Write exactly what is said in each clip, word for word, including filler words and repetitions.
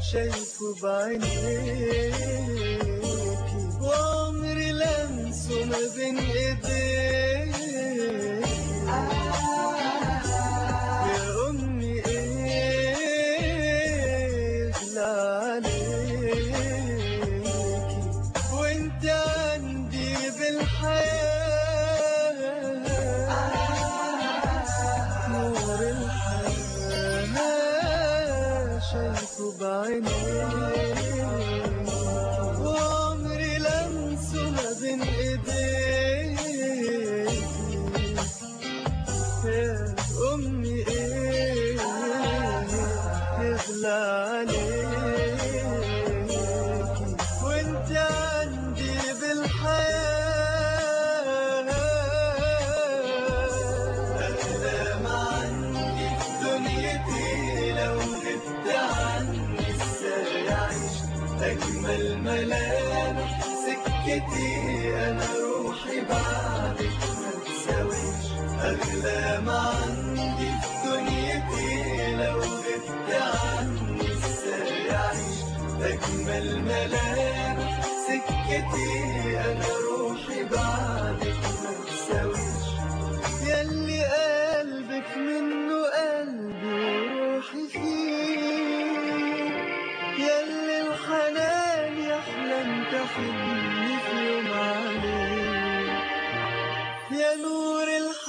شايفه بعينيكي، وعمري لمسه ما بين ايديكي. يا امي ايه يغلى عليكي، وانت عندي بالحياة نور الحياة، شايفه بعينيكي، وعمري لمسه ما بين ايديكي. يا امي ايه يغلى عليكي، وانت عندي بالحياة اغلى ما عندي في دنيتي. لو غبت عني ازاي اعيش اجمل ملامح سكتي، انا روحي بعدك ما تساويش. اغلى ما عندي في دنيتي، لو غبت عني ازاي اعيش اجمل ملامح سكتي، انا روحي بعدك ما تساويش. ياللي قلبك منه قلبي وروحي فيه، ياللي الحنان يحلم تحني في يوم عليه. يا نور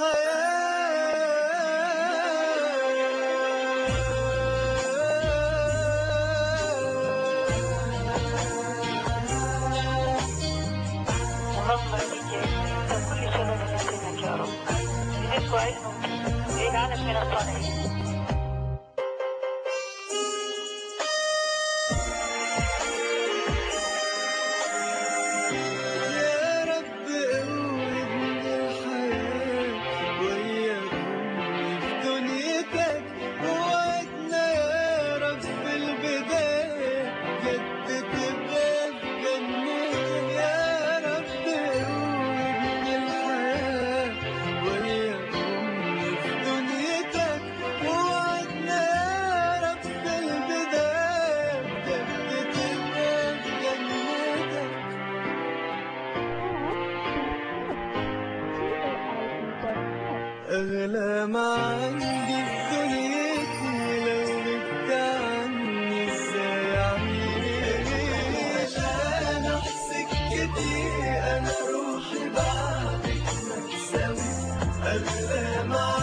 اللهم بك انت كل شباب يكرمك يا رب، رزق علمك ويجعلك من الصالحين. أغلى ما عندي في دنيتي، لو غبت عني ازاي أعيش أنا في سكتي، أنا روحي بعدك ما تساوي. أغلى ما